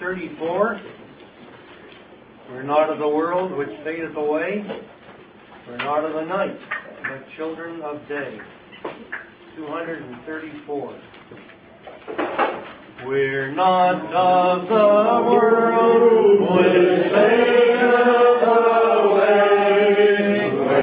234. We're not of the world which fadeth away. We're not of the night, but children of day. 234. We're not of the world which fadeth away.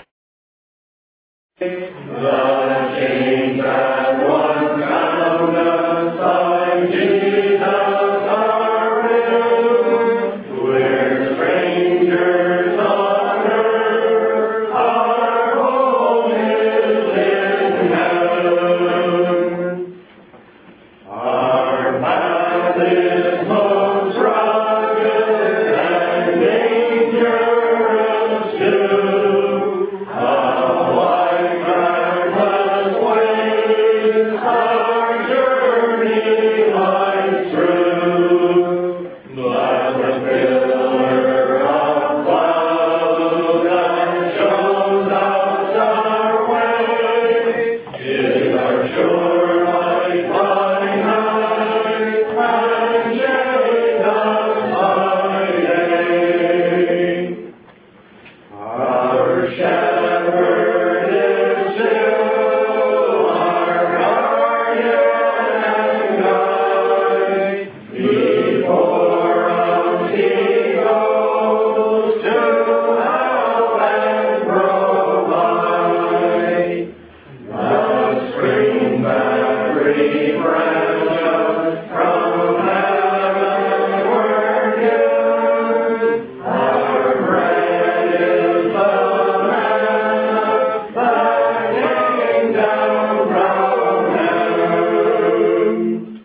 The chains that once bound us by Jesus are rid. We're strangers on earth. Our home is in heaven. Our path is most rugged and dangerous too. A wide trackless ways our journey lies through. But the pillar of cloud that shows us our way is our sure light by night and shade us by day. Our shepherd is still our guardian and guide. Before us he goes to help and provide. The stream that refreshes from heavenward given. Our bread is the manna that came down from heaven.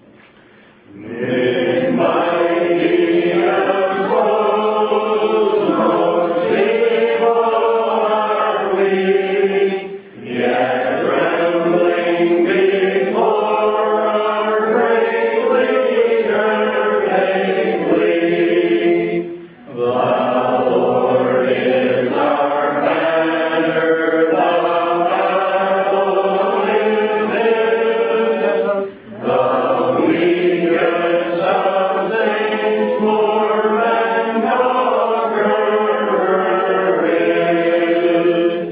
In mightiest woes, most evil are we, yet trembling before our great leader vainly. The Lord is our banner, the battle is His. The weakest of saints more than conqueror is.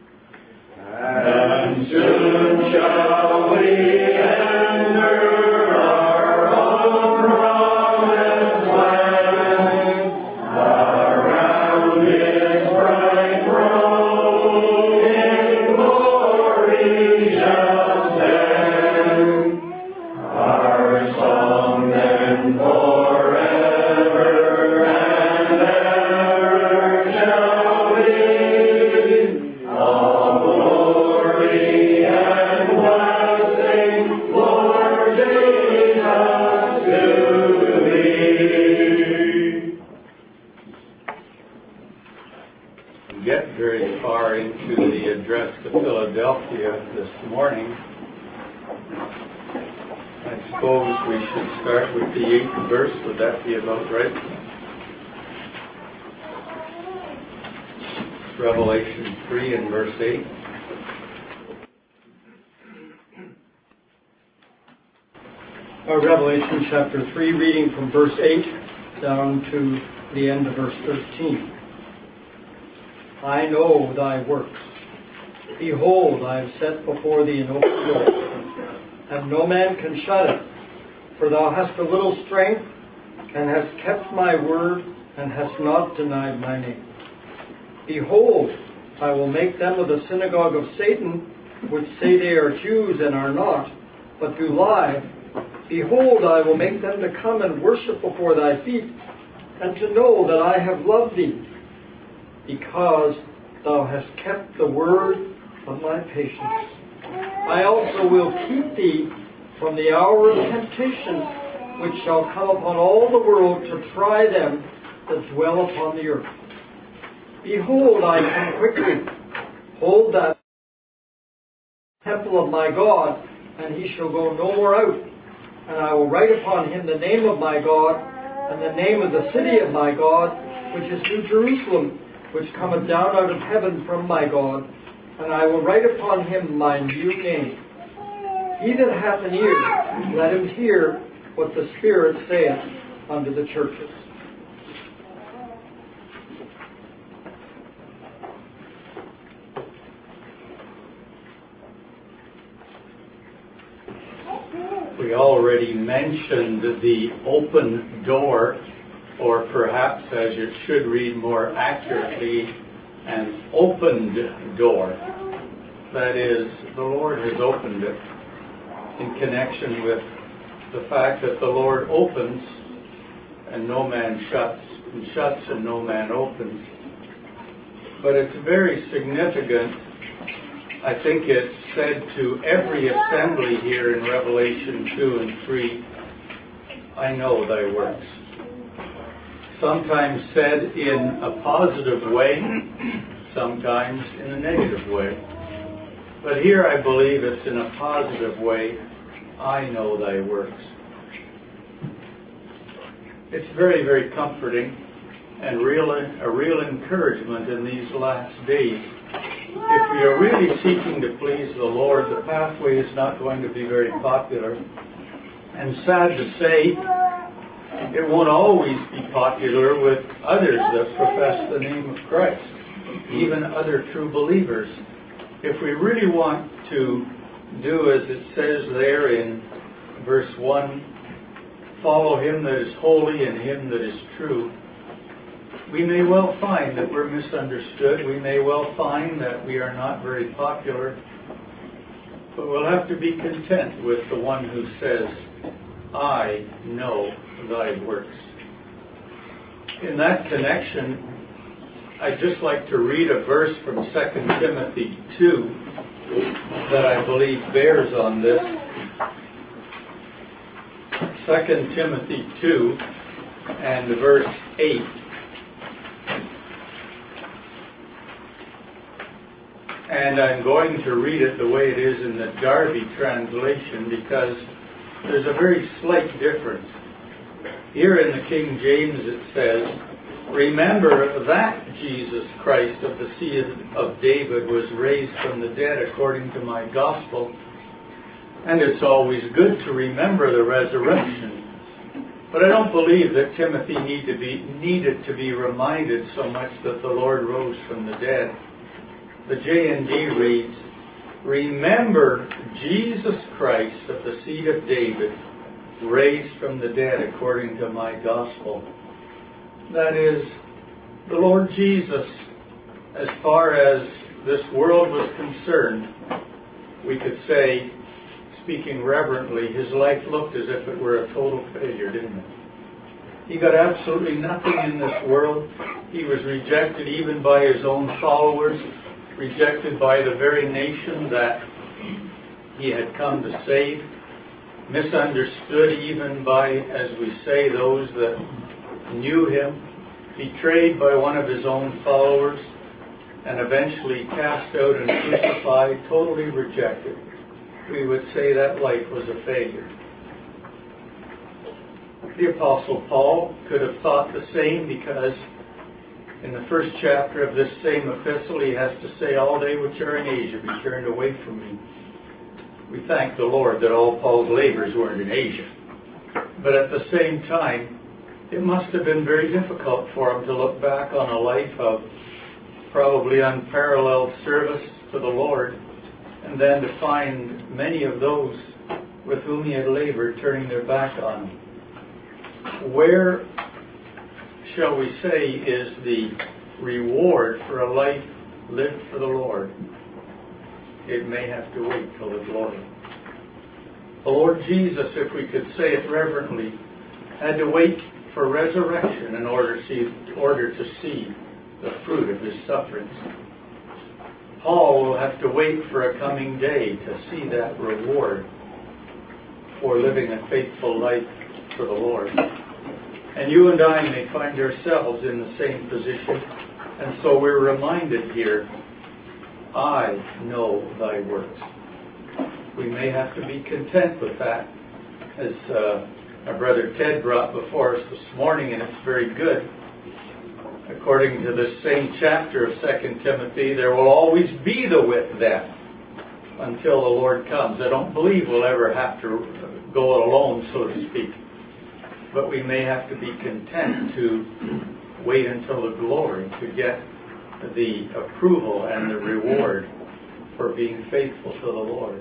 And soon shall we enter our own promised land. Around His bright throne in glory shall stand. Our song then forever and ever shall be. All glory and blessing, Lord Jesus, to Thee. Get very far into the address to Philadelphia this morning. I suppose we should start with the 8th verse. Would that be about right? Revelation 3 and verse 8. Revelation chapter 3, reading from verse 8 down to the end of verse 13. I know thy works. Behold, I have set before thee an open door, and no man can shut it. For thou hast a little strength, and hast kept my word, and hast not denied my name. Behold, I will make them of the synagogue of Satan, which say they are Jews and are not, but do lie. Behold, I will make them to come and worship before thy feet, and to know that I have loved thee, because thou hast kept the word of my patience. I also will keep thee from the hour of temptation, which shall come upon all the world to try them that dwell upon the earth. Behold, I come quickly. Hold that temple of my God, and he shall go no more out. And I will write upon him the name of my God, and the name of the city of my God, which is New Jerusalem, which cometh down out of heaven from my God. And I will write upon him my new name. He that hath an ear, let him hear what the Spirit saith unto the churches. We already mentioned the open door, or perhaps, as it should read more accurately, an opened door. That is, the Lord has opened it in connection with the fact that the Lord opens and no man shuts, and shuts and no man opens. But it's very significant. I think it's said to every assembly here in Revelation 2 and 3, I know thy works. Sometimes said in a positive way, sometimes in a negative way. But here I believe it's in a positive way, I know thy works. It's very, very comforting and a real encouragement in these last days. If we are really seeking to please the Lord, the pathway is not going to be very popular. And sad to say, it won't always be popular with others that profess the name of Christ, even other true believers. If we really want to do as it says there in verse 1, follow him that is holy and him that is true, we may well find that we're misunderstood. We may well find that we are not very popular. But we'll have to be content with the one who says, I know thy works. In that connection, I'd just like to read a verse from 2 Timothy 2 that I believe bears on this. 2 Timothy 2 and verse 8. And I'm going to read it the way it is in the Darby translation because there's a very slight difference. Here in the King James it says, remember that Jesus Christ of the seed of David was raised from the dead according to my gospel. And it's always good to remember the resurrection. But I don't believe that Timothy needed to be reminded so much that the Lord rose from the dead. The J&D reads, remember Jesus Christ of the seed of David, raised from the dead according to my gospel. That is, the Lord Jesus, as far as this world was concerned, we could say, speaking reverently, his life looked as if it were a total failure, didn't it? He got absolutely nothing in this world. He was rejected even by his own followers, rejected by the very nation that he had come to save, misunderstood even by, as we say, those that knew him, betrayed by one of his own followers, and eventually cast out and crucified, totally rejected. We would say that life was a failure. The Apostle Paul could have thought the same because in the first chapter of this same epistle, he has to say, all they which are in Asia be turned away from me. We thank the Lord that all Paul's labors weren't in Asia. But at the same time, it must have been very difficult for him to look back on a life of probably unparalleled service to the Lord, and then to find many of those with whom he had labored turning their back on him. Where, shall we say, is the reward for a life lived for the Lord? It may have to wait till the glory. The Lord Jesus, if we could say it reverently, had to wait for resurrection in order to see the fruit of his sufferings. Paul will have to wait for a coming day to see that reward for living a faithful life for the Lord. And you and I may find ourselves in the same position, and so we're reminded here, I know thy works. We may have to be content with that, as our brother Ted brought before us this morning, and it's very good. According to this same chapter of 2 Timothy, there will always be the with them until the Lord comes. I don't believe we'll ever have to go alone, so to speak. but we may have to be content to wait until the glory to get the approval and the reward for being faithful to the Lord.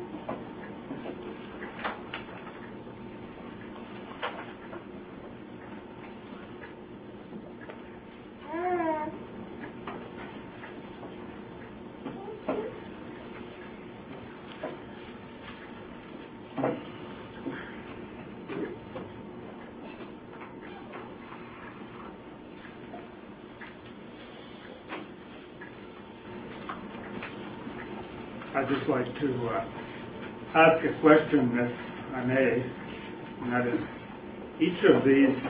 I'd just like to ask a question, if I may, and that is, each of these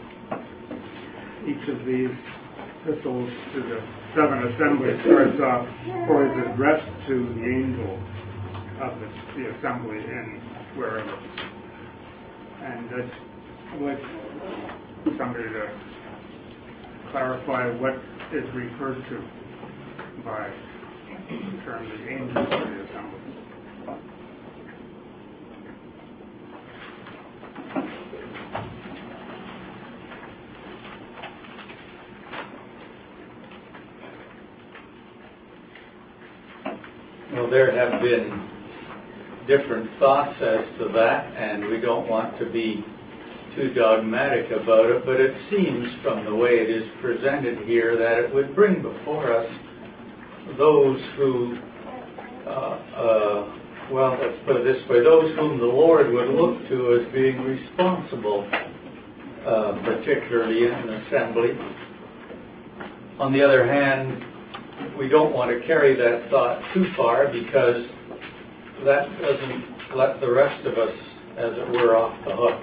epistles to the seven assemblies starts off, or is addressed to the angel of the assembly in wherever. And I'd like somebody to clarify what is referred to by the term the angels of the assembly. Well, there have been different thoughts as to that, and we don't want to be too dogmatic about it, but it seems from the way it is presented here that it would bring before us those who, well, let's put it this way, those whom the Lord would look to as being responsible, particularly in an assembly. On the other hand, we don't want to carry that thought too far, because that doesn't let the rest of us, as it were, off the hook.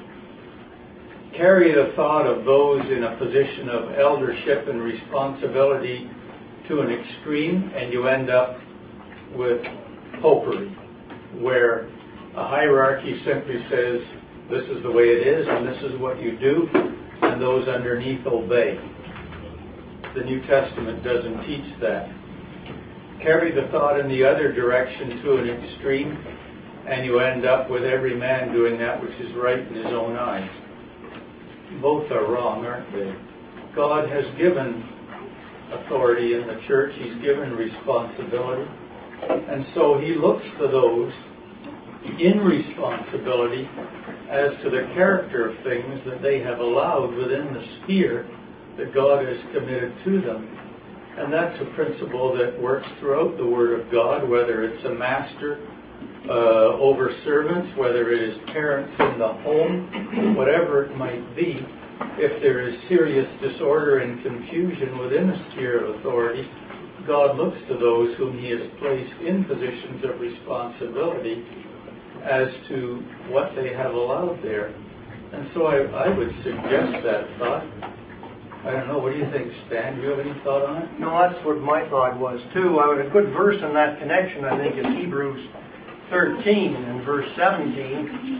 Carry the thought of those in a position of eldership and responsibility to an extreme, and you end up with popery, where a hierarchy simply says, this is the way it is, and this is what you do, and those underneath obey. The New Testament doesn't teach that. Carry the thought in the other direction to an extreme, and you end up with every man doing that which is right in his own eyes. Both are wrong, aren't they? God has given authority in the church. He's given responsibility. And so he looks to those in responsibility as to the character of things that they have allowed within the sphere that God has committed to them. And that's a principle that works throughout the Word of God, whether it's a master over servants, whether it is parents in the home, whatever it might be. If there is serious disorder and confusion within a sphere of authority, God looks to those whom he has placed in positions of responsibility as to what they have allowed there. And so I would suggest that thought. I don't know, what do you think, Stan? Do you have any thought on it? No, that's what my thought was too. A good verse in that connection, I think, is Hebrews 13 and verse 17.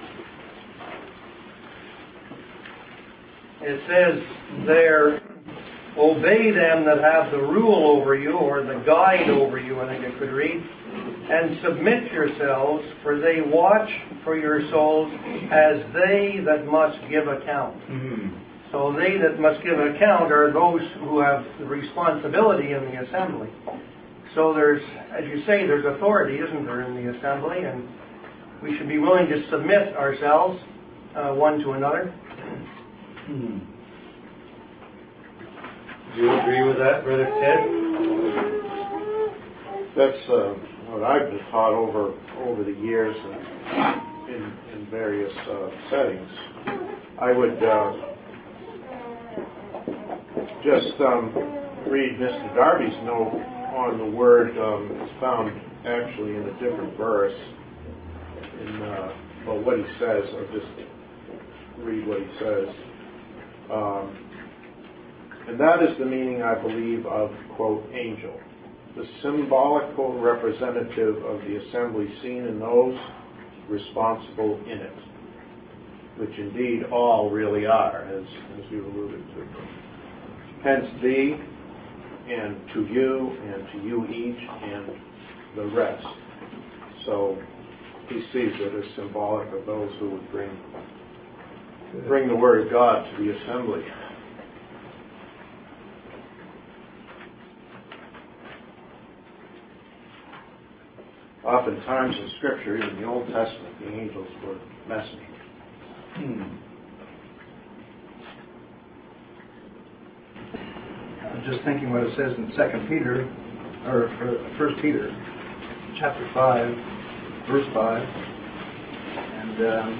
It says there, obey them that have the rule over you, or the guide over you, I think it could read, and submit yourselves, for they watch for your souls as they that must give account. Mm-hmm. So they that must give account are those who have the responsibility in the assembly. So there's, as you say, there's authority, isn't there, in the assembly, and we should be willing to submit ourselves one to another. Hmm. Do you agree with that, Brother Ted? That's what I've been taught over the years in various settings. I would just read Mr. Darby's note on the word. It's found actually in a different verse. Well, what he says, I'll just read what he says. And that is the meaning, I believe, of, quote, angel, the symbolical representative of the assembly seen in those responsible in it, which indeed all really are, as you alluded to. Hence thee, and to you each, and the rest. So he sees it as symbolic of those who would bring bring the Word of God to the assembly. Oftentimes in Scripture, even the Old Testament, the angels were messengers. I'm just thinking what it says in 2 Peter, or 1 Peter, chapter 5, verse 5. And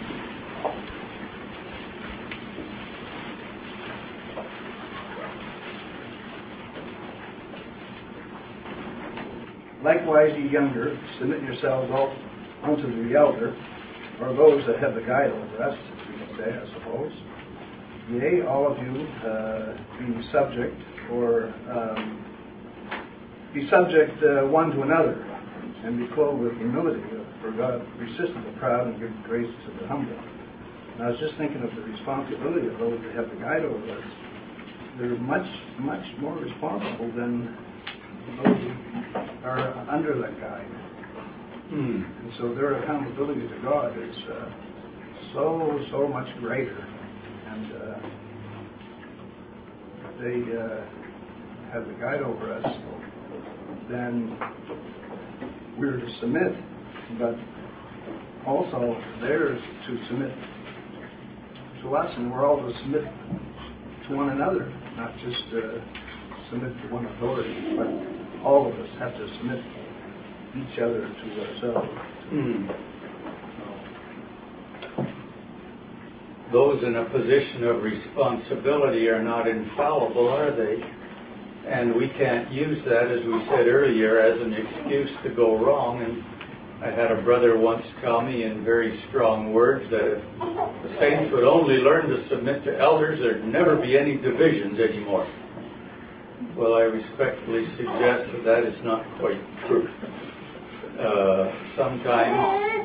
likewise, ye younger, submit yourselves all unto the elder, or those that have the guide over us, we can say, I suppose. Yea, all of you be subject, or be subject one to another, and be clothed with humility. For God resisteth the proud and giveth grace to the humble. And I was just thinking of the responsibility of those that have the guide over us. They're much, much more responsible than those who are under that guide. And so their accountability to God is so much greater. And if they have the guide over us, then we're to submit, but also theirs to submit to us, and we're all to submit to one another, not just submit to one authority, but all of us have to submit each other to ourselves. Those in a position of responsibility are not infallible, are they? And we can't use that, as we said earlier, as an excuse to go wrong. And I had a brother once tell me in very strong words that if the saints would only learn to submit to elders, there'd never be any divisions anymore. Well, I respectfully suggest that that is not quite true. Sometimes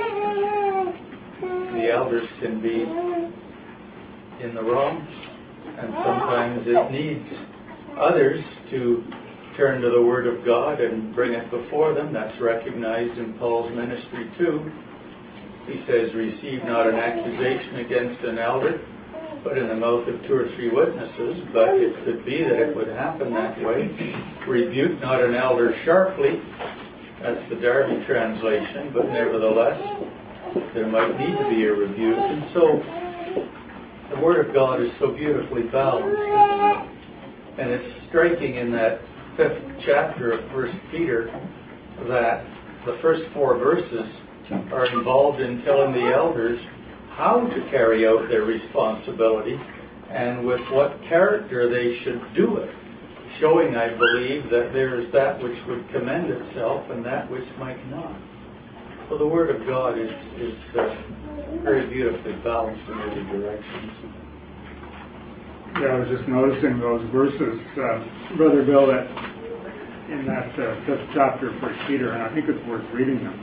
the elders can be in the wrong, and sometimes it needs others to turn to the Word of God and bring it before them. That's recognized in Paul's ministry too. He says, receive not an accusation against an elder, but in the mouth of 2 or 3 witnesses. But it could be that it would happen that way. Rebuke not an elder sharply. That's the Darby translation, but nevertheless, there might need to be a rebuke. And so, the Word of God is so beautifully balanced, isn't it? And it's striking in that 5th chapter of 1 Peter that the first 4 verses are involved in telling the elders how to carry out their responsibility and with what character they should do it, showing, I believe, that there is that which would commend itself and that which might not. So the Word of God is very beautifully balanced in every direction. Yeah, I was just noticing those verses, Brother Bill, that in that 5th chapter of 1 Peter, and I think it's worth reading them.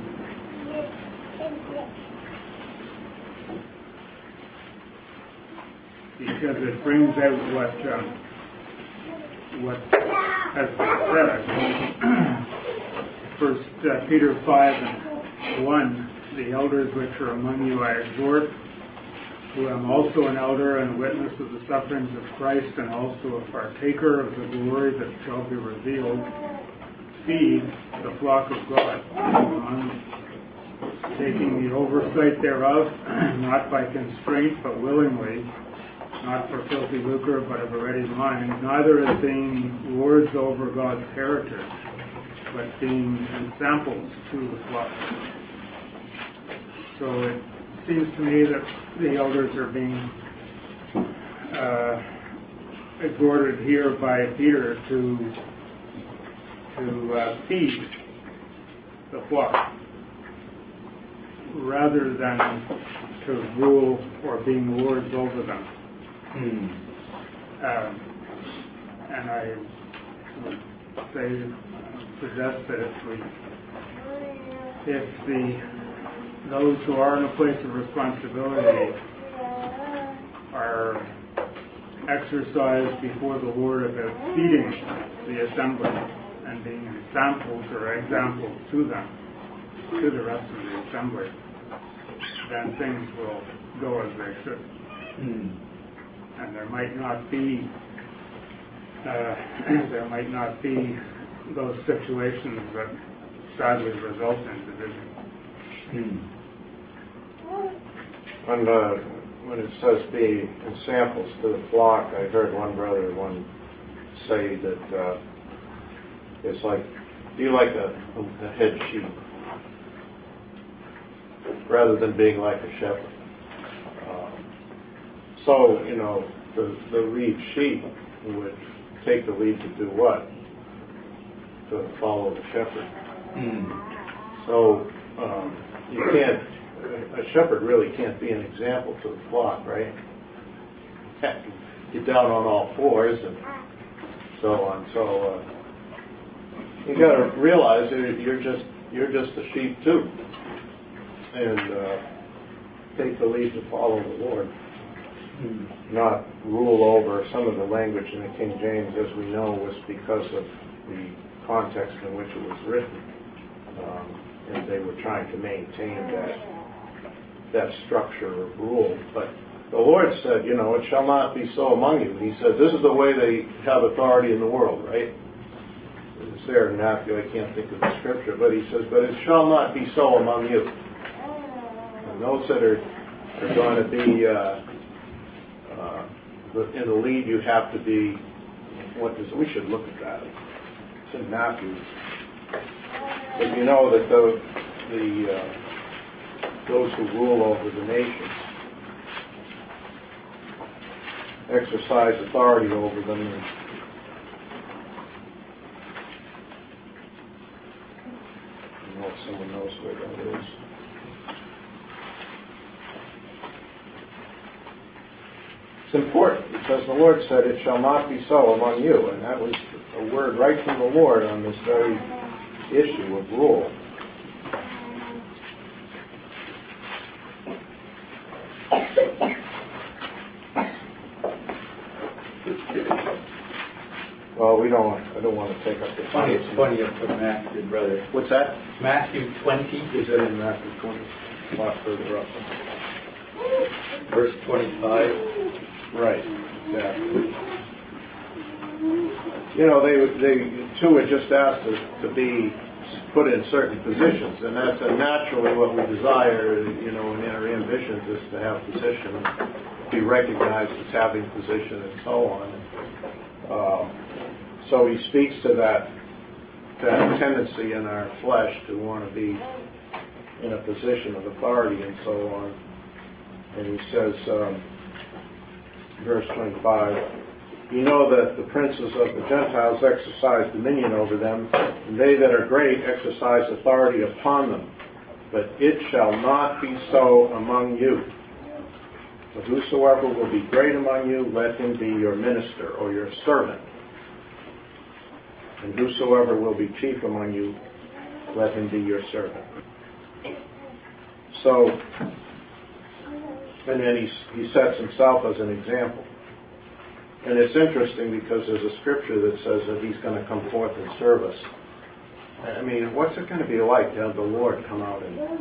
Because it brings out what has been said, I think. 1 Peter 5:1, the elders which are among you I exhort, who am also an elder and a witness of the sufferings of Christ, and also a partaker of the glory that shall be revealed. Feed the flock of God, taking the oversight thereof, not by constraint, but willingly, not for filthy lucre, but of a ready mind, neither as being lords over God's heritage, but being ensamples to the flock. So it seems to me that the elders are being exhorted here by Peter to feed the flock rather than to rule or being lords over them. And I would suggest that if those who are in a place of responsibility are exercised before the Lord about feeding the assembly and being samples or examples to them, to the rest of the assembly, then things will go as they should. And there might not be those situations that sadly result in division. When it says be ensamples to the flock, I heard one brother say that it's like, be like a head sheep rather than being like a shepherd. So, the lead sheep would take the lead to do what? To follow the shepherd. So, you can't, a shepherd really can't be an example to the flock, right? Get down on all fours and so on. So, you got to realize that you're just a sheep too, and take the lead to follow the Lord, not rule over. Some of the language in the King James, as we know, was because of the context in which it was written, and they were trying to maintain that structure of rule. But the Lord said, it shall not be so among you. He said, this is the way they have authority in the world, right? It's there in Matthew. I can't think of the scripture, but he says, but it shall not be so among you. And those that are going to be in the lead, you have to be. We should look at that. It's in Matthew. But you know that those who rule over the nations exercise authority over them. And I know if someone knows where that is. It's important because the Lord said, it shall not be so among you. And that was a word right from the Lord on this very issue of rule. Well, I don't want to take up the time. It's 20 of Matthew, brother. What's that? Matthew 20. Is it in Matthew 20? A lot further up. Verse 25. Right, exactly. They too are just asked to be put in certain positions, and that's naturally what we desire, in our ambitions is to have position, be recognized as having position, and so on. So he speaks to that tendency in our flesh to want to be in a position of authority and so on. And he says, verse 25, you know that the princes of the Gentiles exercise dominion over them, and they that are great exercise authority upon them. But it shall not be so among you. But whosoever will be great among you, let him be your minister or your servant. And whosoever will be chief among you, let him be your servant. So, and then he sets himself as an example. And it's interesting because there's a scripture that says that he's going to come forth and serve us. I mean, what's it going to be like to have the Lord come out and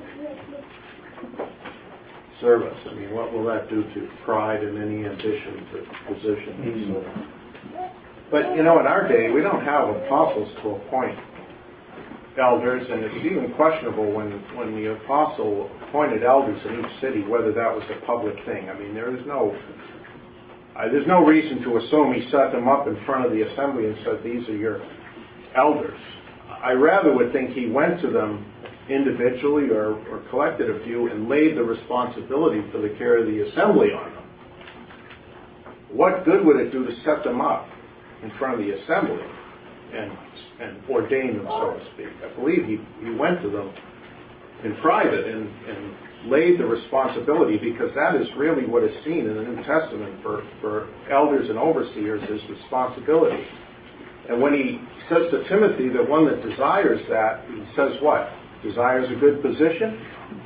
serve us? I mean, what will that do to pride and any ambition for position and so on? But, in our day, we don't have apostles to appoint elders, and it's even questionable when the apostle appointed elders in each city, whether that was a public thing. I mean, there's no reason to assume he set them up in front of the assembly and said, these are your elders. I rather would think he went to them individually or collected a few and laid the responsibility for the care of the assembly on them. What good would it do to set them up in front of the assembly and ordain them, so to speak? I believe he went to them in private and laid the responsibility, because that is really what is seen in the New Testament for elders and overseers is responsibility. And when he says to Timothy, the one that desires that, he says what? Desires a good position?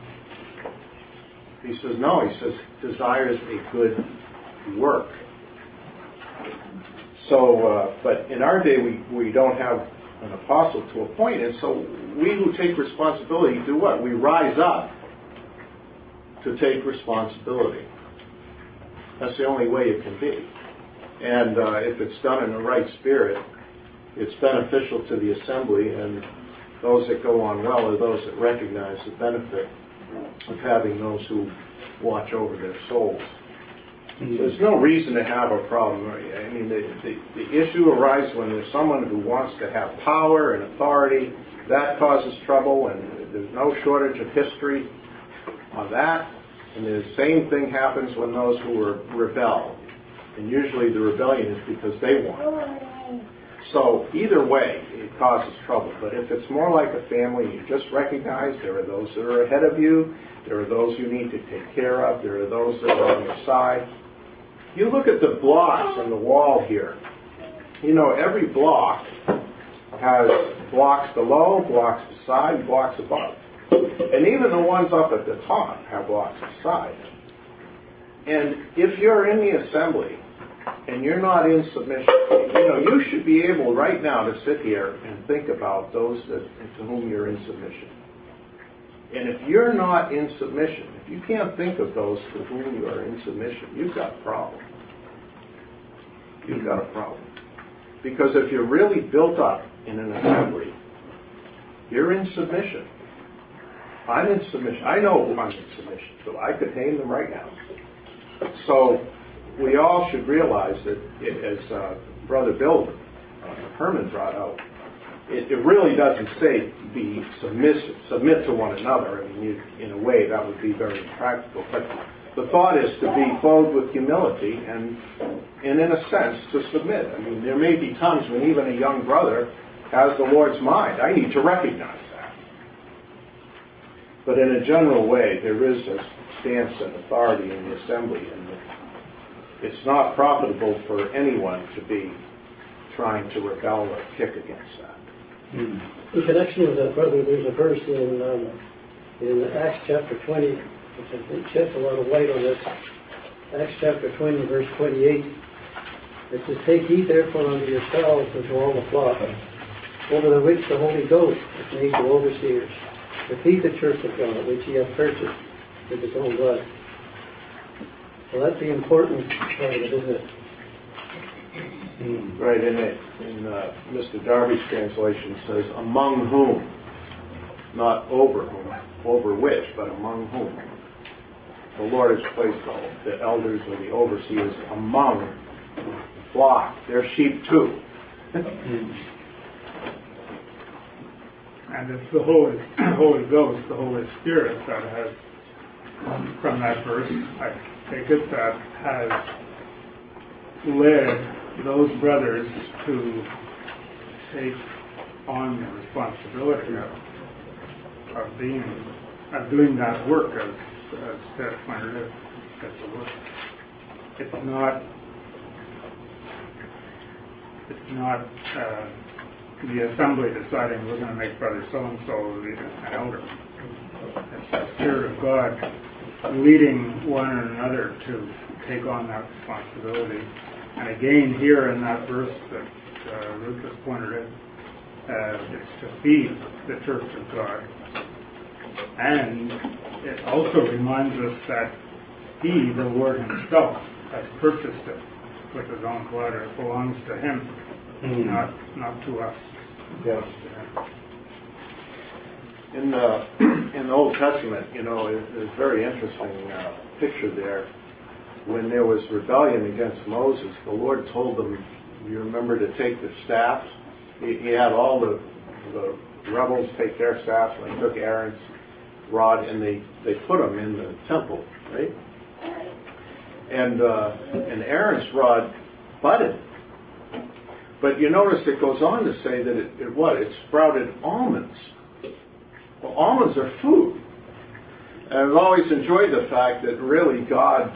He says no, he says desires a good work. So, but in our day we don't have an apostle to appoint, and so we who take responsibility do what? We rise up to take responsibility. That's the only way it can be. And if it's done in the right spirit, it's beneficial to the assembly, and those that go on well are those that recognize the benefit of having those who watch over their souls. So there's no reason to have a problem. I mean, the issue arises when there's someone who wants to have power and authority. That causes trouble, and there's no shortage of history on that. And the same thing happens when those who rebel. And usually the rebellion is because they want it. So either way, it causes trouble. But if it's more like a family, you just recognize there are those that are ahead of you, there are those you need to take care of, there are those that are on your side. You look at the blocks on the wall here. You know, every block has blocks below, blocks beside, blocks above. And even the ones up at the top have blocks beside. And if you're in the assembly and you're not in submission, you should be able right now to sit here and think about those to whom you're in submission. And if you're not in submission, if you can't think of those to whom you are in submission, you've got a problem. You've got a problem. Because if you're really built up in an assembly, you're in submission. I'm in submission. I know who I'm in submission to. I could name them right now. So we all should realize that, as Brother Bill Herman brought out, it really doesn't say be submissive, submit to one another. I mean, in a way, that would be very impractical. But the thought is to be clothed with humility and in a sense, to submit. I mean, there may be times when even a young brother has the Lord's mind. I need to recognize that. But in a general way, there is a stance and authority in the assembly, and it's not profitable for anyone to be trying to rebel or kick against that. In connection with that, brother, there's a verse in Acts chapter 20, which I think sheds a lot of light on this. Acts chapter 20, verse 28. It says, "Take heed therefore unto yourselves and to all the flock, over the which the Holy Ghost hath made you overseers, to feed the church of God, which he hath purchased with his own blood." So that's the important part of it, isn't it? Right, in Mr. Darby's translation says, among whom, not over whom, over which, but among whom. The Lord has placed the elders or the overseers among the flock. They're sheep too. And it's the Holy Ghost, the Holy Spirit that has, from that verse, I take it, that has led those brothers to take on the responsibility of doing that work, as Ted pointed out. That's the work. It's not the assembly deciding we're going to make brother so-and-so an elder. It's the Spirit of God leading one another to take on that responsibility. And again, here in that verse that Ruth has pointed out, it's to feed the church of God. And it also reminds us that he, the Lord himself, has purchased it with his own blood. It belongs to him, not to us. Yeah. In the Old Testament, there's a very interesting picture there. When there was rebellion against Moses, the Lord told them, you remember to take the staffs? He had all the rebels take their staffs, and they took Aaron's rod, and they put them in the temple, right? And Aaron's rod budded. But you notice it goes on to say that it sprouted almonds. Well, almonds are food. And I've always enjoyed the fact that really God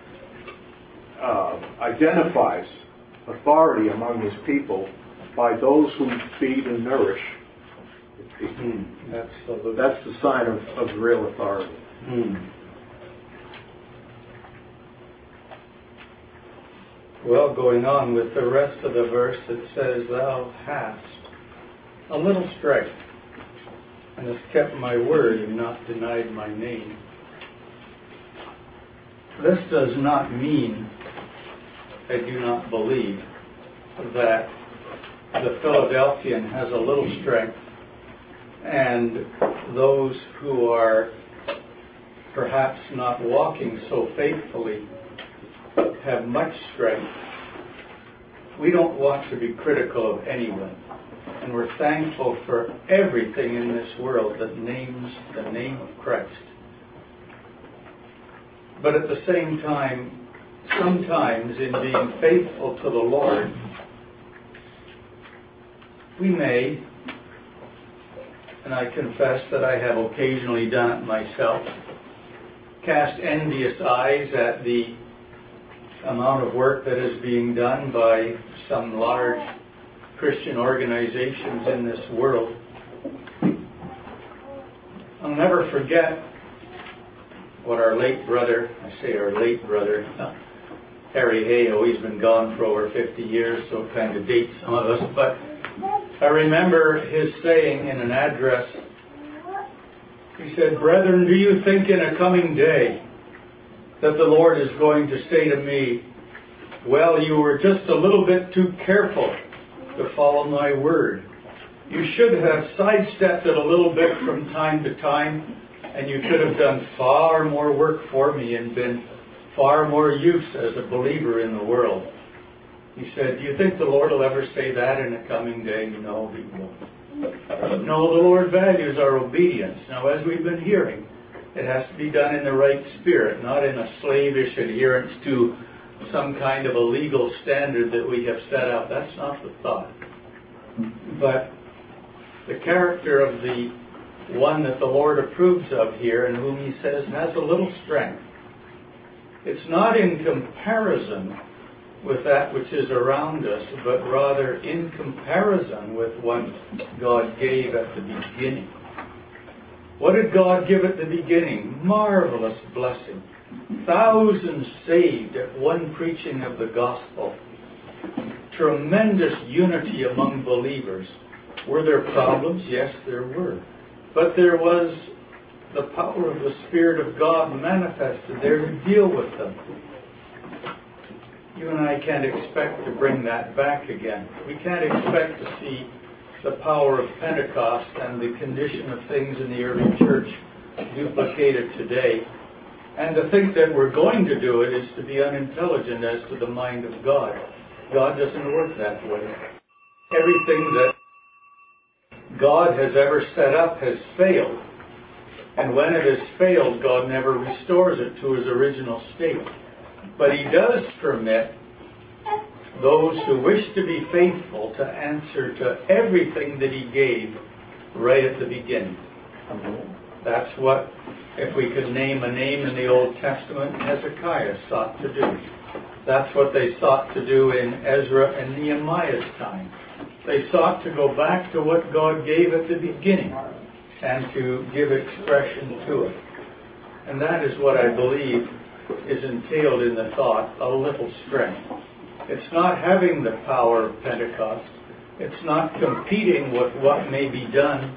identifies authority among his people by those who feed and nourish his people. That's the sign of real authority. Well, going on with the rest of the verse, it says, "Thou hast a little strength, and hast kept my word, and not denied my name." This does not mean, I do not believe, that the Philadelphian has a little strength and those who are perhaps not walking so faithfully have much strength. We don't want to be critical of anyone, and we're thankful for everything in this world that names the name of Christ. But at the same time, sometimes in being faithful to the Lord, we may, and I confess that I have occasionally done it myself, cast envious eyes at the amount of work that is being done by some large Christian organizations in this world. I'll never forget what our late brother, I say our late brother, Harry Hayo, he's been gone for over 50 years, so it kind of dates some of us, but I remember his saying in an address, he said, "Brethren, do you think in a coming day that the Lord is going to say to me, well, you were just a little bit too careful to follow my word. You should have sidestepped it a little bit from time to time, and you could have done far more work for me and been far more use as a believer in the world." He said, "Do you think the Lord will ever say that in a coming day?" No, he won't. No, the Lord values our obedience. Now, as we've been hearing, it has to be done in the right spirit, not in a slavish adherence to some kind of a legal standard that we have set up. That's not the thought. But the character of the one that the Lord approves of here and whom he says has a little strength. It's not in comparison with that which is around us, but rather in comparison with what God gave at the beginning. What did God give at the beginning? Marvelous blessing. Thousands saved at one preaching of the gospel. Tremendous unity among believers. Were there problems? Yes, there were. But there was the power of the Spirit of God manifested there to deal with them. You and I can't expect to bring that back again. We can't expect to see the power of Pentecost and the condition of things in the early church duplicated today. And to think that we're going to do it is to be unintelligent as to the mind of God. God doesn't work that way. Everything that God has ever set up has failed. And when it has failed, God never restores it to his original state. But he does permit those who wish to be faithful to answer to everything that he gave right at the beginning. That's what, if we could name a name in the Old Testament, Hezekiah sought to do. That's what they sought to do in Ezra and Nehemiah's time. They sought to go back to what God gave at the beginning and to give expression to it. And that is what I believe is entailed in the thought, a little strength. It's not having the power of Pentecost. It's not competing with what may be done,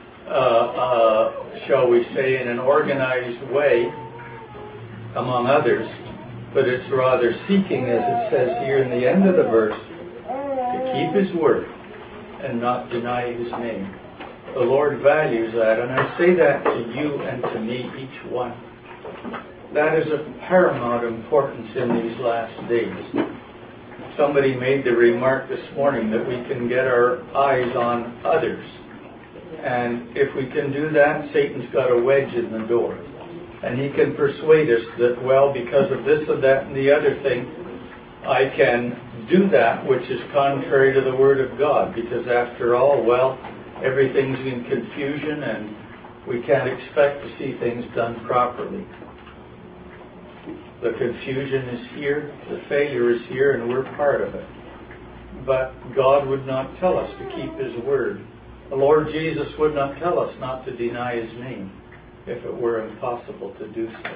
shall we say, in an organized way among others, but it's rather seeking, as it says here in the end of the verse, to keep his word and not deny his name. The Lord values that, and I say that to you and to me, each one. That is of paramount importance in these last days. Somebody made the remark this morning that we can get our eyes on others. And if we can do that, Satan's got a wedge in the door. And he can persuade us that, well, because of this and that and the other thing, I can do that which is contrary to the Word of God. Because after all, well, everything's in confusion and we can't expect to see things done properly. The confusion is here, the failure is here, and we're part of it. But God would not tell us to keep his word. The Lord Jesus would not tell us not to deny his name if it were impossible to do so.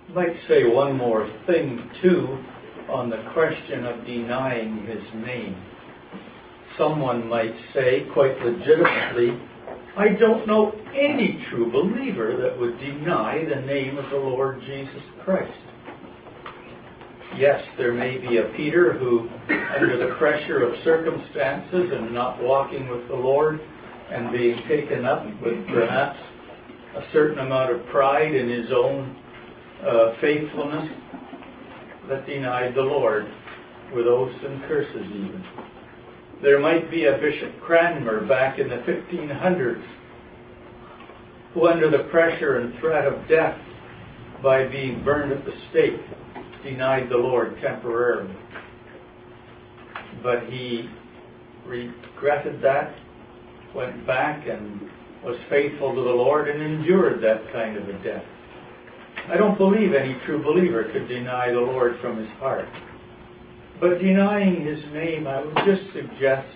might say one more thing too on the question of denying his name. Someone might say quite legitimately, I don't know any true believer that would deny the name of the Lord Jesus Christ. Yes, there may be a Peter who, under the pressure of circumstances and not walking with the Lord and being taken up with perhaps a certain amount of pride in his own faithfulness, that denied the Lord with oaths and curses even. There might be a Bishop Cranmer back in the 1500s who, under the pressure and threat of death by being burned at the stake, denied the Lord temporarily. But he regretted that, went back and was faithful to the Lord and endured that kind of a death. I don't believe any true believer could deny the Lord from his heart. But denying his name, I would just suggest,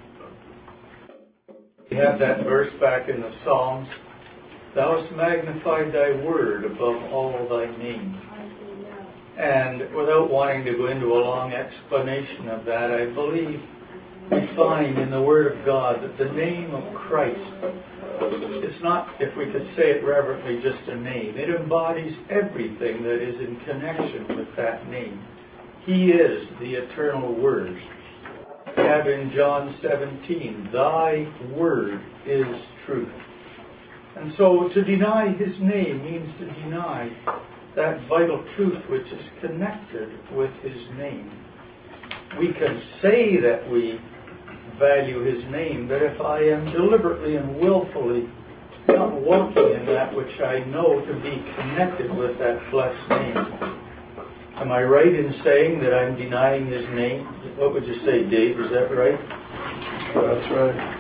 we have that verse back in the Psalms, Thou hast magnified thy word above all thy name. And without wanting to go into a long explanation of that, I believe we find in the Word of God that the name of Christ is not, if we could say it reverently, just a name. It embodies everything that is in connection with that name. He is the eternal Word. We have in John 17, Thy Word is truth. And so to deny His name means to deny that vital truth which is connected with His name. We can say that we value His name, but if I am deliberately and willfully not walking in that which I know to be connected with that blessed name, am I right in saying that I'm denying His name? What would you say, Dave? Is that right? That's right.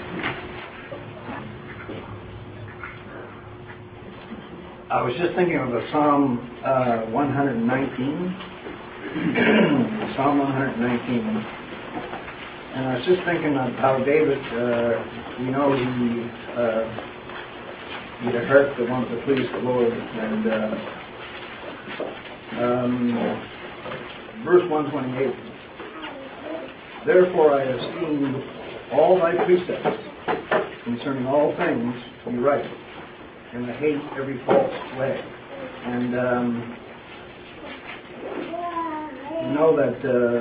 I was just thinking of the Psalm 119. Psalm 119. And I was just thinking of how David, he had a heart that wanted to please the Lord. And verse 128. Therefore I esteem all thy precepts concerning all things to be right, and I hate every false way. And you know that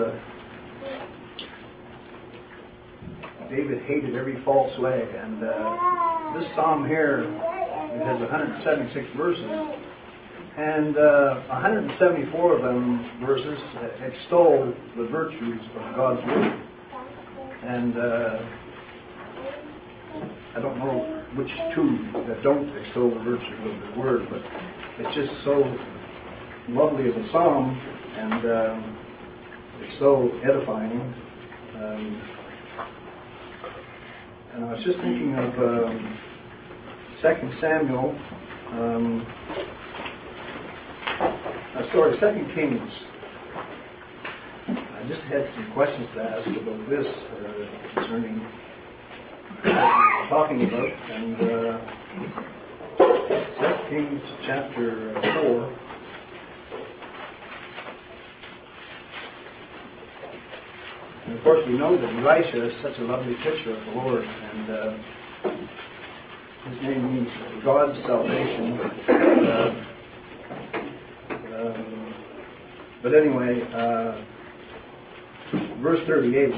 David hated every false way. And this psalm here, it has 176 verses, and 174 of them verses extol the virtues of God's Word. And I don't know which two that don't extol the virtues of the Word, but it's just so lovely of a psalm, and it's so edifying. And I was just thinking of 2 Samuel, 2 Kings. I just had some questions to ask about this concerning what we're talking about. And 2 Kings chapter 4. And of course we know that Elisha is such a lovely picture of the Lord, and his name means God's salvation. But anyway, verse 38.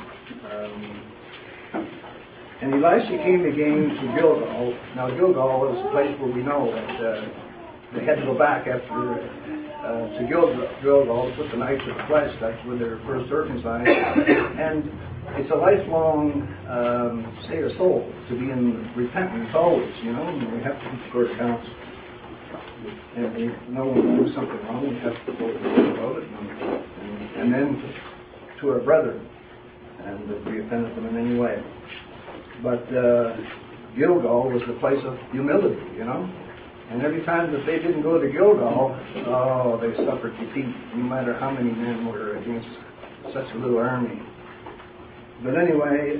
And Elisha came again to Gilgal. Now Gilgal is a place where we know that they had to go back after to Gilgal to put the knife to the flesh. That's where they were first circumcised. And it's a lifelong state of soul to be in repentance always, you know. And we have to keep score accounts. And if no one will do something wrong, we have to go to the Lord about it. And then to our brethren, and we offended them in any way. But Gilgal was the place of humility, you know. And every time that they didn't go to Gilgal, oh, they suffered defeat, no matter how many men were against such a little army. But anyway,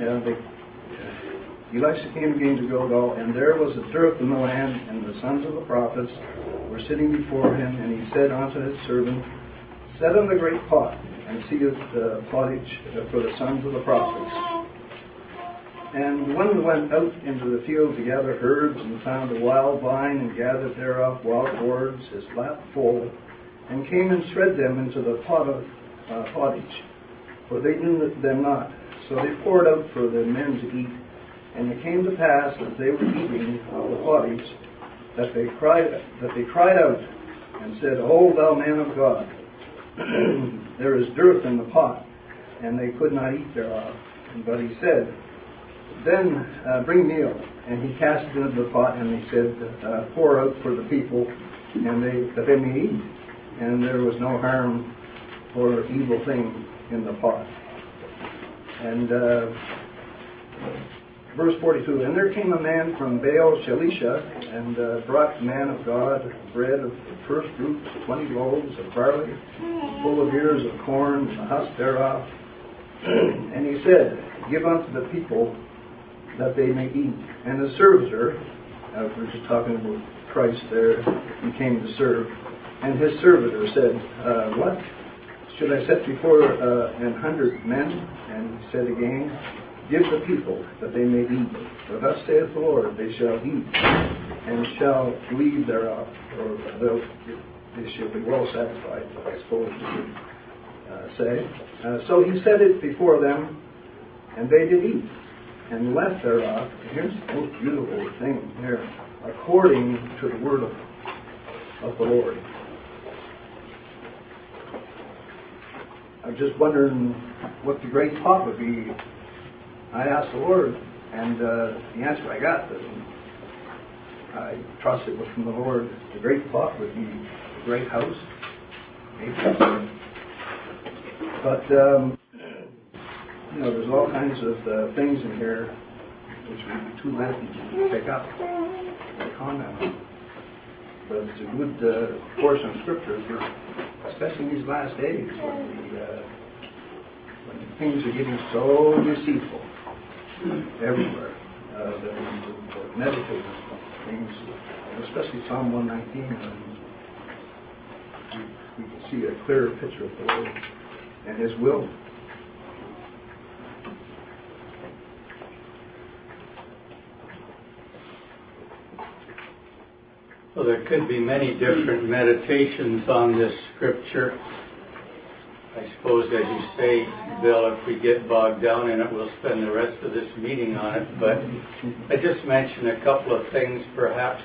Elisha came again to Gilgal, and there was a dearth in the land, and the sons of the prophets were sitting before him, and he said unto his servant, Set on the great pot, and seeth the pottage for the sons of the prophets. And one went out into the field to gather herbs, and found a wild vine, and gathered thereof wild gourds, his lap full, and came and shred them into the pot of pottage, for they knew them not. So they poured out for the men to eat. And it came to pass, as they were eating of the pottage, that they cried out, and said, O thou man of God, there is dearth in the pot. And they could not eat thereof. But he said, Then bring meal. And he cast it into the pot, and he said, Pour out for the people, and that they may eat. And there was no harm or evil thing in the pot. And verse 42, And there came a man from Baal Shalisha, and brought the man of God bread of the first fruits, 20 loaves of barley, full of ears of corn, the husk thereof. And he said, Give unto the people, that they may eat. And the servitor, we're just talking about Christ there, he came to serve, and his servitor said, What should I set before 100 men? And he said again, Give the people, that they may eat. For thus saith the Lord, they shall eat, and shall leave thereof, or they shall be well satisfied, I suppose you could say. So he set it before them, and they did eat, and left thereof. And here's the most beautiful thing here, according to the word of the Lord. I'm just wondering what the great pot would be. I asked the Lord, and the answer I got, I trust it was from the Lord. The great pot would be a great house, maybe. But there's all kinds of things in here which would be too lengthy to pick up and comment on. But it's a good portion of Scripture, especially in these last days when things are getting so deceitful everywhere that we meditate on things, especially Psalm 119, we can see a clearer picture of the Lord and His will. Well, there could be many different meditations on this scripture. I suppose, as you say, Bill, if we get bogged down in it, we'll spend the rest of this meeting on it. But I just mentioned a couple of things, perhaps,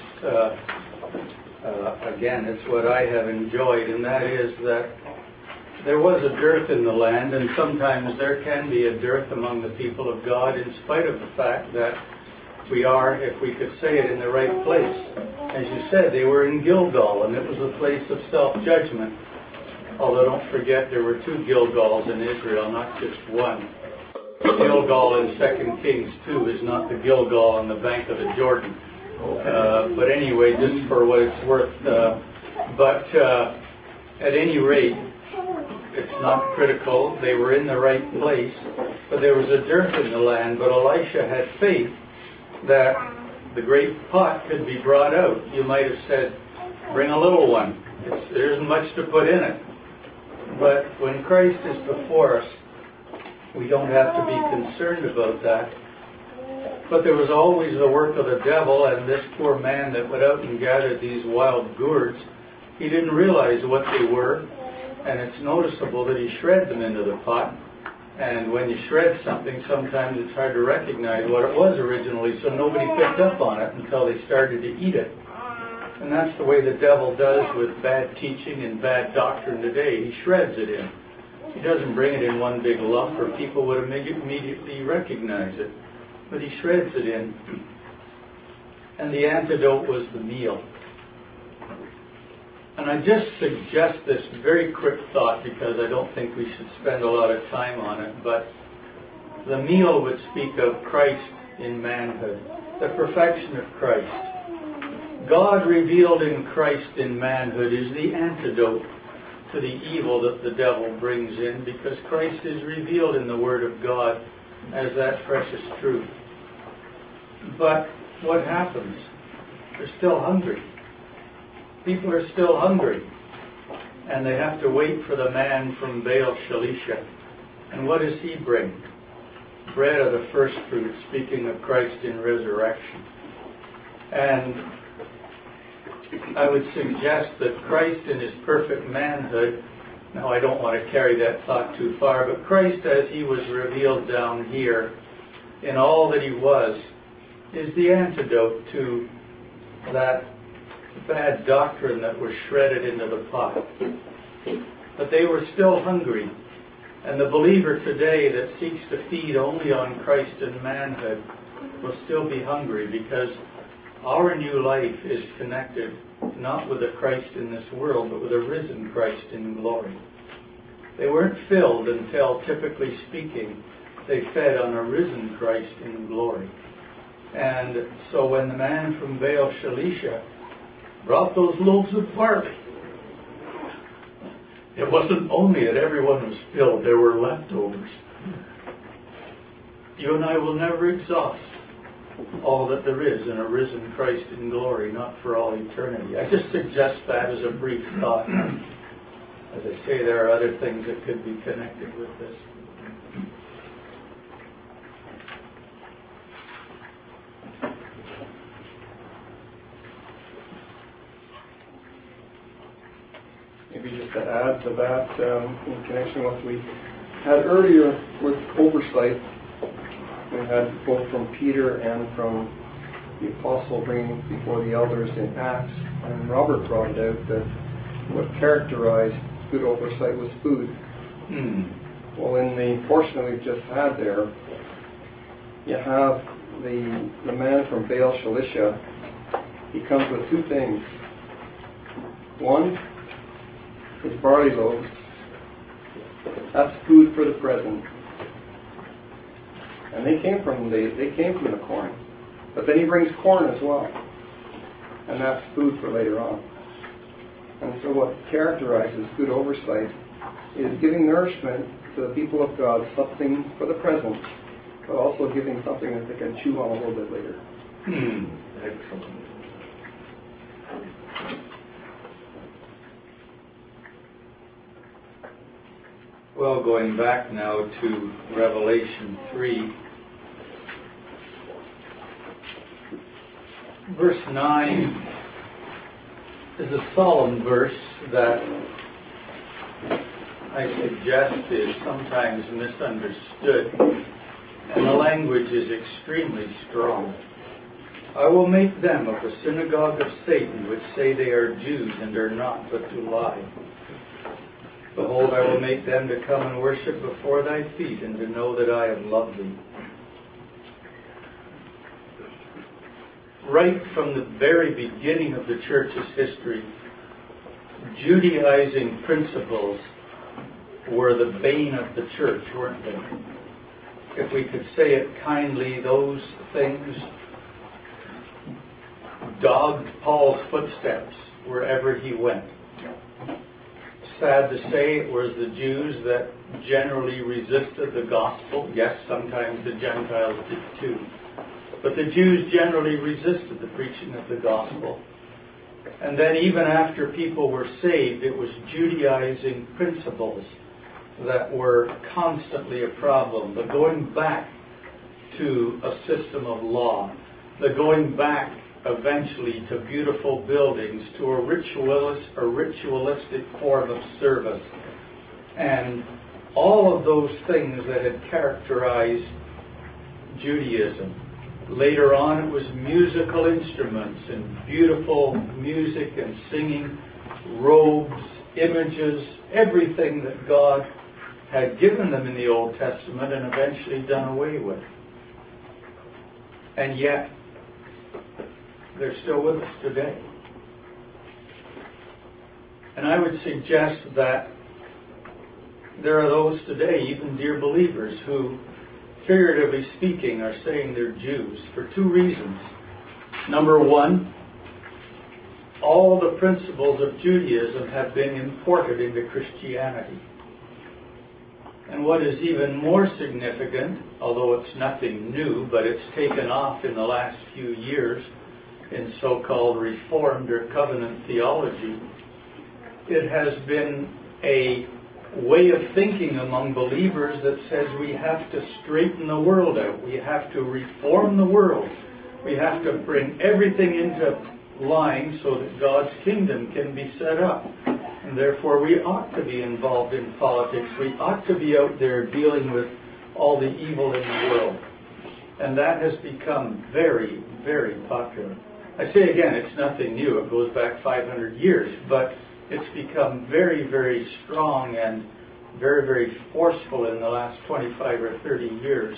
again, it's what I have enjoyed, and that is that there was a dearth in the land, and sometimes there can be a dearth among the people of God, in spite of the fact that we are, if we could say it, in the right place. As you said, they were in Gilgal, and it was a place of self-judgment. Although don't forget, there were 2 Gilgals in Israel, not just one. Gilgal in 2 Kings 2 is not the Gilgal on the bank of the Jordan. But anyway, just for what it's worth. But at any rate, it's not critical. They were in the right place, but there was a dearth in the land. But Elisha had faith that the great pot could be brought out. You might have said, bring a little one. There isn't much to put in it. But when Christ is before us, we don't have to be concerned about that. But there was always the work of the devil, and this poor man that went out and gathered these wild gourds, he didn't realize what they were, and it's noticeable that he shred them into the pot. And when you shred something, sometimes it's hard to recognize what it was originally, so nobody picked up on it until they started to eat it. And that's the way the devil does with bad teaching and bad doctrine today. He shreds it in. He doesn't bring it in one big lump, or people would immediately recognize it. But he shreds it in. And the antidote was the meal. And I just suggest this very quick thought, because I don't think we should spend a lot of time on it, but the meal would speak of Christ in manhood, the perfection of Christ. God revealed in Christ in manhood is the antidote to the evil that the devil brings in, because Christ is revealed in the Word of God as that precious truth. But what happens? They're still hungry. People are still hungry, and they have to wait for the man from Baal Shalisha. And what does he bring? Bread of the first fruit, speaking of Christ in resurrection. And I would suggest that Christ in his perfect manhood, now I don't want to carry that thought too far, but Christ as he was revealed down here in all that he was, is the antidote to that bad doctrine that was shredded into the pot. But they were still hungry. And the believer today that seeks to feed only on Christ in manhood will still be hungry, because our new life is connected not with a Christ in this world, but with a risen Christ in glory. They weren't filled until, typically speaking, they fed on a risen Christ in glory. And so when the man from Baal Shalisha brought those loaves of barley, it wasn't only that everyone was filled, there were leftovers. You and I will never exhaust all that there is in a risen Christ in glory, not for all eternity. I just suggest that as a brief thought. As I say, there are other things that could be connected with this. Maybe just to add to that, in connection with what we had earlier with oversight, we had both from Peter and from the apostle bringing before the elders in Acts, and Robert brought it out that what characterized good oversight was food. Well, in the portion that we've just had there, you have the man from Baal Shalisha. He comes with two things. One, his barley loaves. That's food for the present. And they came from the corn. But then he brings corn as well. And that's food for later on. And so what characterizes good oversight is giving nourishment to the people of God, something for the present, but also giving something that they can chew on a little bit later. Excellent. Well, going back now to Revelation 3, verse 9 is a solemn verse that I suggest is sometimes misunderstood, and the language is extremely strong. I will make them of the synagogue of Satan, which say they are Jews and are not, but do lie. Behold, I will make them to come and worship before thy feet, and to know that I have loved thee. Right from the very beginning of the church's history, Judaizing principles were the bane of the church, weren't they? If we could say it kindly, those things dogged Paul's footsteps wherever he went. Sad to say, it was the Jews that generally resisted the gospel. Yes, sometimes the Gentiles did too. But the Jews generally resisted the preaching of the gospel. And then even after people were saved, it was Judaizing principles that were constantly a problem. The going back to a system of law, the going back eventually to beautiful buildings, to a ritualistic form of service, and all of those things that had characterized Judaism. Later on, it was musical instruments and beautiful music and singing, robes, images, everything that God had given them in the Old Testament and eventually done away with. And yet, they're still with us today. And I would suggest that there are those today, even dear believers, who, figuratively speaking, are saying they're Jews for two reasons. Number one, all the principles of Judaism have been imported into Christianity. And what is even more significant, although it's nothing new, but it's taken off in the last few years, in so-called Reformed or covenant theology. It has been a way of thinking among believers that says we have to straighten the world out. We have to reform the world. We have to bring everything into line so that God's kingdom can be set up. And therefore we ought to be involved in politics. We ought to be out there dealing with all the evil in the world. And that has become very, very popular. I say again, it's nothing new. It goes back 500 years. But it's become very, very strong and very, very forceful in the last 25 or 30 years.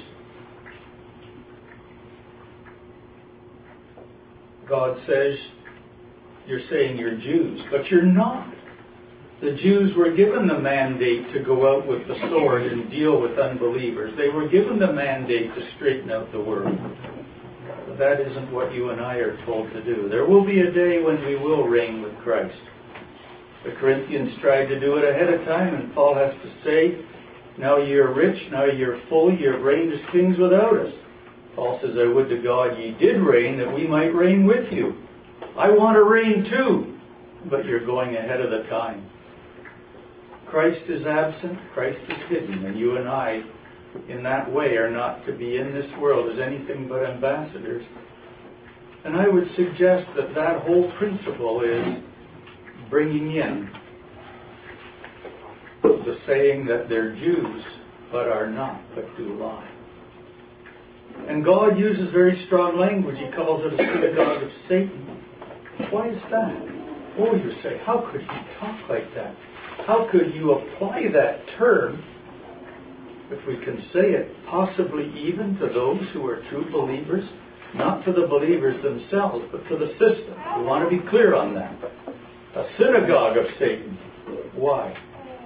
God says, you're saying you're Jews, but you're not. The Jews were given the mandate to go out with the sword and deal with unbelievers. They were given the mandate to straighten out the world. But that isn't what you and I are told to do. There will be a day when we will reign with Christ. The Corinthians tried to do it ahead of time, and Paul has to say, now you're rich, now you're full, you've reigned as kings without us. Paul says, I would to God ye did reign, that we might reign with you. I want to reign too, but you're going ahead of the time. Christ is absent, Christ is hidden, and you and I, in that way, are not to be in this world as anything but ambassadors. And I would suggest that that whole principle is bringing in the saying that they're Jews, but are not, but do lie. And God uses very strong language. He calls it a synagogue of Satan. Why is that? Oh, you say, how could he talk like that? How could you apply that term, if we can say it, possibly even to those who are true believers? Not to the believers themselves, but to the system. We want to be clear on that. A synagogue of Satan. Why?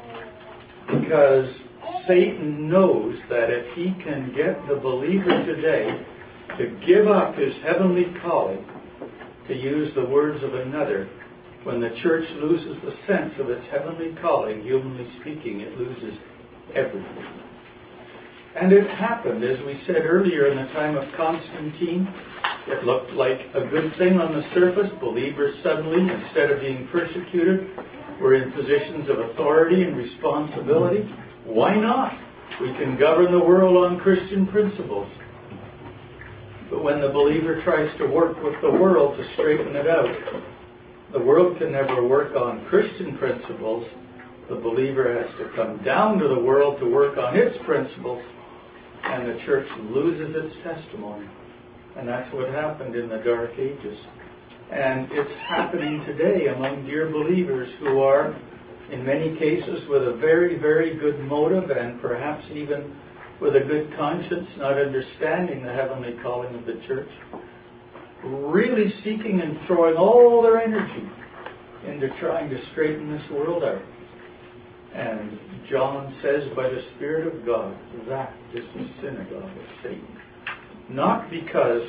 Because Satan knows that if he can get the believer today to give up his heavenly calling, to use the words of another, when the church loses the sense of its heavenly calling, humanly speaking, it loses everything. And it happened, as we said earlier, in the time of Constantine. It looked like a good thing on the surface. Believers suddenly, instead of being persecuted, were in positions of authority and responsibility. Why not? We can govern the world on Christian principles. But when the believer tries to work with the world to straighten it out, the world can never work on Christian principles. The believer has to come down to the world to work on its principles, and the church loses its testimony. And that's what happened in the Dark Ages. And it's happening today among dear believers who are, in many cases, with a very, very good motive and perhaps even with a good conscience, not understanding the heavenly calling of the church, really seeking and throwing all their energy into trying to straighten this world out. And John says, by the Spirit of God, that is the synagogue of Satan. Not because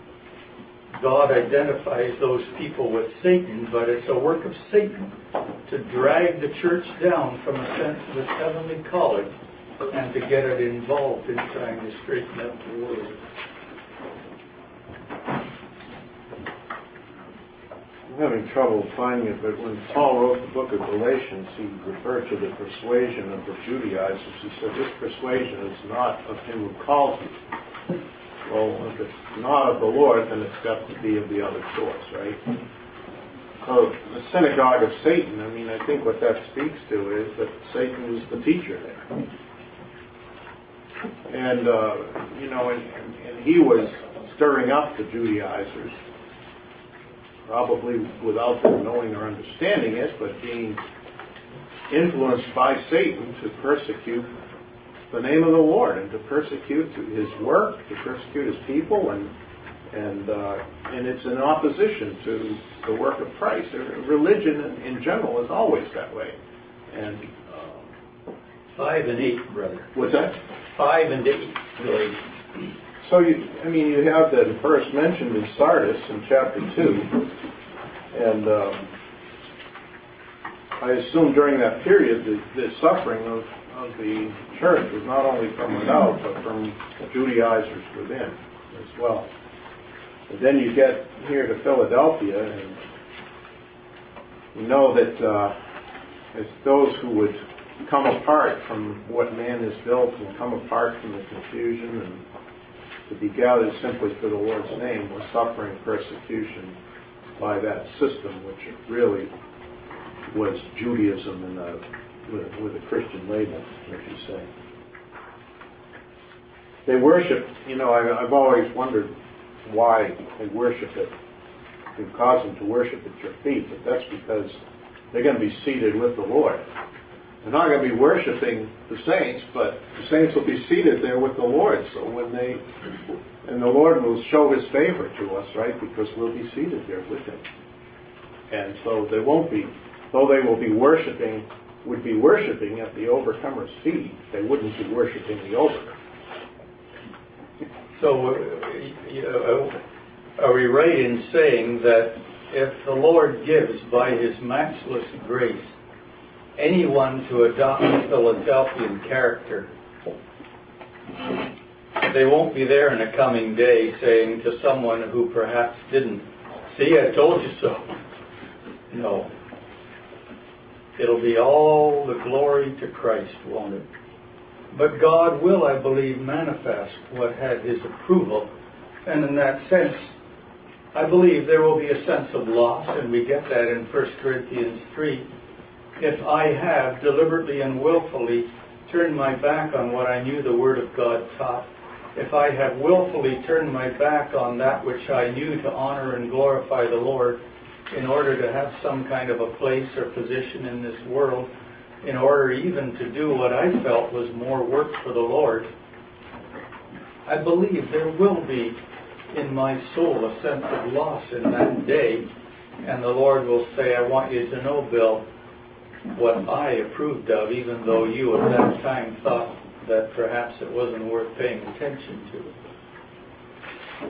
God identifies those people with Satan, but it's a work of Satan to drag the church down from a sense of its heavenly calling and to get it involved in trying to straighten out the world. I'm having trouble finding it, but when Paul wrote the book of Galatians, he referred to the persuasion of the Judaizers. He said, this persuasion is not of him who calls you. Well, if it's not of the Lord, then it's got to be of the other source, right? So the synagogue of Satan, I mean, I think what that speaks to is that Satan is the teacher there. And, and he was stirring up the Judaizers, probably without them knowing or understanding it, but being influenced by Satan to persecute the name of the Lord and to persecute his work, to persecute his people, and it's in opposition to the work of Christ. Religion in general is always that way. And 5 and 8, brother. what's that? 5 and 8, really. So you have that verse mentioned in Sardis in chapter 2, and I assume during that period the suffering of the church was not only from without, but from Judaizers within as well. And then you get here to Philadelphia, and you know that it's those who would come apart from what man has built and come apart from the confusion and to be gathered simply for the Lord's name were suffering persecution by that system, which really was Judaism with a Christian label, if you say. They worship, I've always wondered why they worship it. You cause them to worship at your feet, but that's because they're going to be seated with the Lord. They're not going to be worshiping the saints, but the saints will be seated there with the Lord. So and the Lord will show His favor to us, right? Because we'll be seated there with Him. And so they won't be, though they will be would be worshiping at the overcomer's feet, they wouldn't be worshiping the overcomer. So, are we right in saying that if the Lord gives by His matchless grace anyone to adopt Philadelphian character, they won't be there in a coming day saying to someone who perhaps didn't, "See, I told you so." No. It'll be all the glory to Christ, won't it? But God will, I believe, manifest what had His approval. And in that sense, I believe there will be a sense of loss, and we get that in 1 Corinthians 3. If I have deliberately and willfully turned my back on what I knew the Word of God taught, if I have willfully turned my back on that which I knew to honor and glorify the Lord, in order to have some kind of a place or position in this world, in order even to do what I felt was more work for the Lord, I believe there will be in my soul a sense of loss in that day, and the Lord will say, "I want you to know, Bill, what I approved of, even though you at that time thought that perhaps it wasn't worth paying attention to."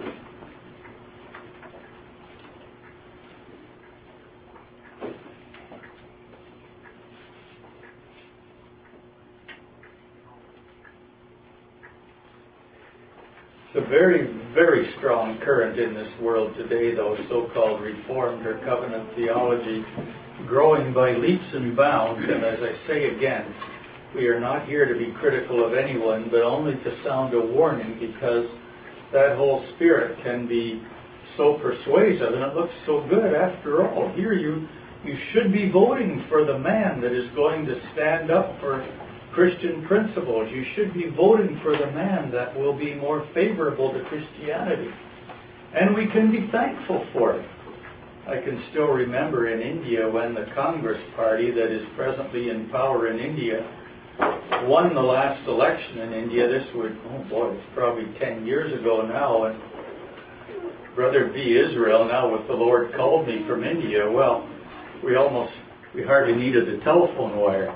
It's a very, very strong current in this world today, though, so-called Reformed or covenant theology, growing by leaps and bounds. And as I say again, we are not here to be critical of anyone, but only to sound a warning, because that whole spirit can be so persuasive, and it looks so good after all. Here you should be voting for the man that is going to stand up for Christian principles. You should be voting for the man that will be more favorable to Christianity. And we can be thankful for it. I can still remember in India when the Congress Party that is presently in power in India won the last election in India. This would, it's probably 10 years ago now, and Brother B. Israel, now with the Lord called me from India, well, we hardly needed the telephone wire.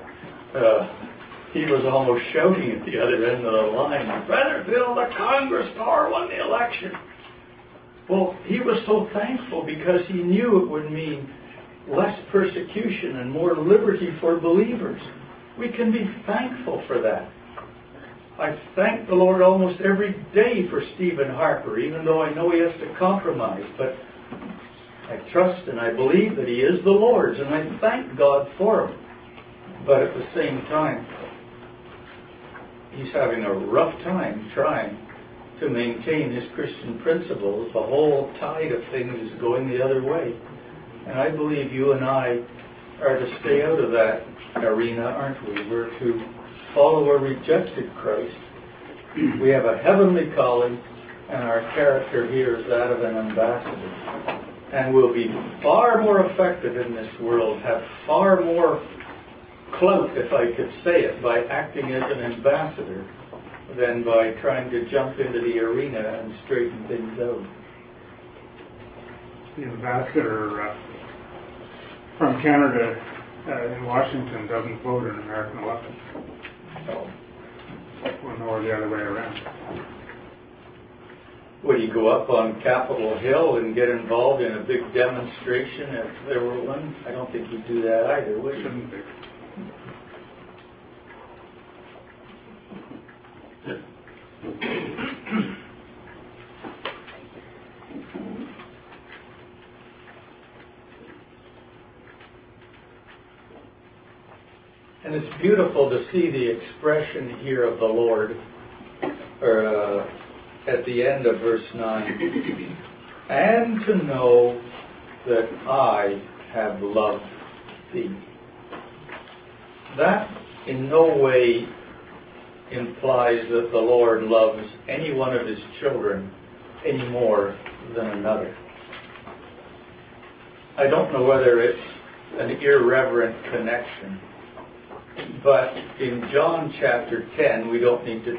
He was almost shouting at the other end of the line, "Brother Bill, the Congress power won the election." Well, he was so thankful because he knew it would mean less persecution and more liberty for believers. We can be thankful for that. I thank the Lord almost every day for Stephen Harper, even though I know he has to compromise. But I trust and I believe that he is the Lord's, and I thank God for him. But at the same time, he's having a rough time trying to maintain his Christian principles. The whole tide of things is going the other way. And I believe you and I are to stay out of that arena, aren't we? We're to follow a rejected Christ. We have a heavenly calling, and our character here is that of an ambassador. And we'll be far more effective in this world, have far more clout, if I could say it, by acting as an ambassador than by trying to jump into the arena and straighten things out. The ambassador from Canada in Washington doesn't vote in American elections. No. Nor the other way around. Would he go up on Capitol Hill and get involved in a big demonstration if there were one? I don't think he'd do that either, would he? Shouldn't be. beautiful to see the expression here of the Lord, at the end of verse 9. And to know that I have loved thee. That in no way implies that the Lord loves any one of his children any more than another. I don't know whether it's an irreverent connection, but in John chapter 10, we don't need to